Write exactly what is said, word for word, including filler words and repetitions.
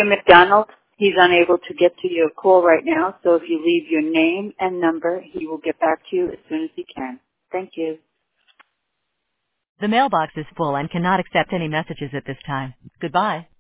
Mister McDonald, he's unable to get to your call right now, so if you leave your name and number, he will get back to you as soon as he can. Thank you. The mailbox is full and cannot accept any messages at this time. Goodbye.